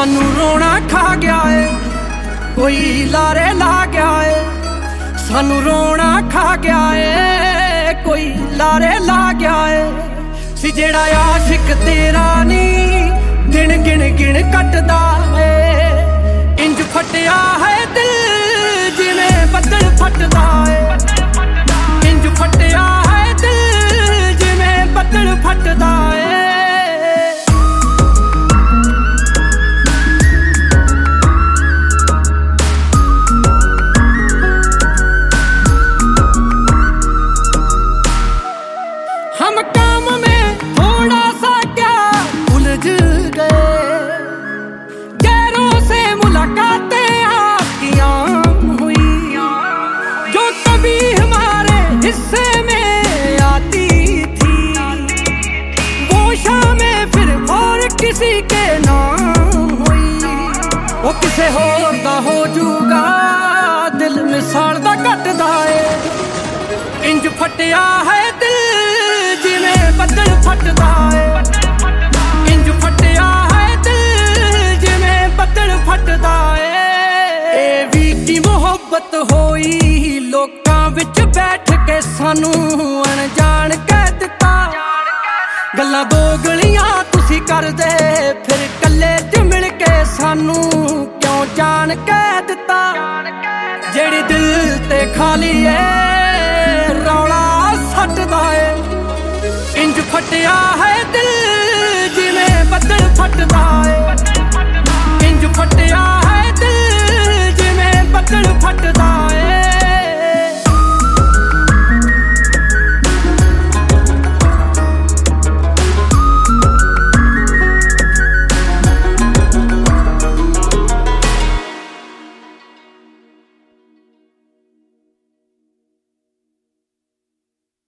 सानू रोना खा गया है, कोई लारे ला गया है। सानू रोना खा गया है, कोई लारे ला गया है। सी जेड़ा आशिक तेरा नी दिन गिन गिन कटदा है। इंज फटिया है दिल जिवें बदल फटदा है। इंज फटिया है दिल जिवें बदल फटदा है। हम काम में थोड़ा सा क्या उलझ गए, गैरों से मुलाकातें आपकी हुई जो कभी हमारे हिस्से में आती थी। वो शामें फिर और किसी के नाम हुई। वो किसे होर दा हो जूगा दिल में साड़दा कटदा है। इंज फटिया है दिल जिवें बदल फटदा है। इंज फटिया है दिल जिवें बदल फटदा है। ए वी की मोहब्बत होई लोकां विच बैठ के सानू अनजान कह दिता। गल्लां दोगलियां तुसी करदे फिर कल्ले च मिल के सानू क्यों जान कह दिता। जेड़ी दिल ते खाली है रौला सटदा है। इंज फटिया है दिल जिवें बदल फटदा है।